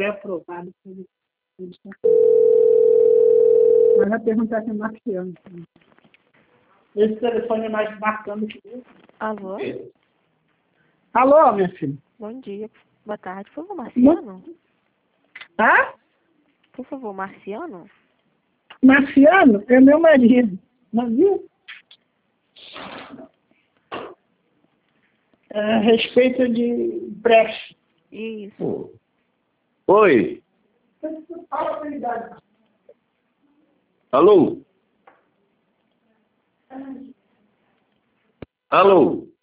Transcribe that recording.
foi aprovado. Mas vai perguntar se é marciano. Esse telefone é mais marcando que eu. Alô? Alô, minha filha? Bom dia. Boa tarde. Por favor, Marciano? Hã? Por favor, Marciano? Marciano é meu marido. Não viu? É, a respeito de empréstimo. Isso. Oi. Alô? Alô?